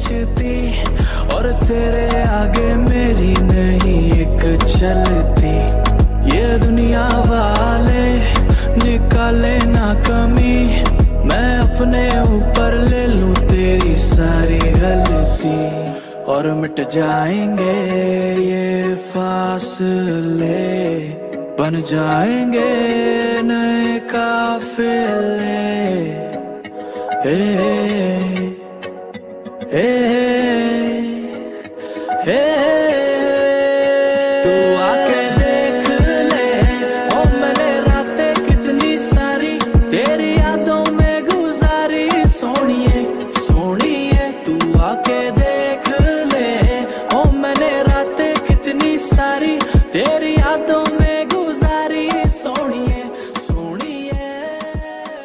बचती, और तेरे आगे मेरी नहीं एक चलती। ये दुनिया वाले निकाले ना कमी, मैं अपने ऊपर ले लूं तेरी सारी गलती। और मिट जाएंगे ये फासले, बन जाएंगे नए काफिले।